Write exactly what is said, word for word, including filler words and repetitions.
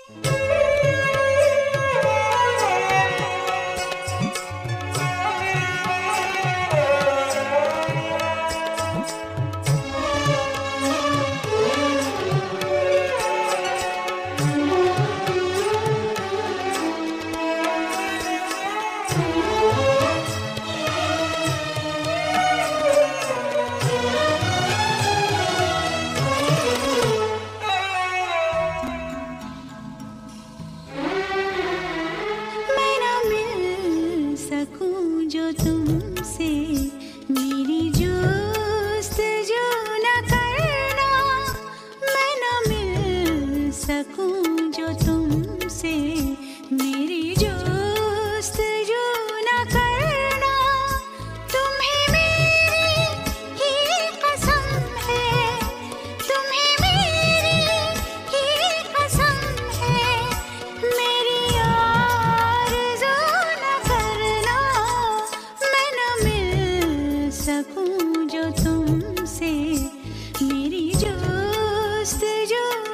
जो तुमसे मेरी जोस्तजू न करना, मैं न मिल सकूं जो तुमसे मेरी जोस्तजू न करना। तुम्हें मेरी ही कसम है, तुम्हें मेरी ही कसम है, मेरी आरज़ू न करना, मैं न मिल सकूं जो तुमसे मेरी जोस्तजू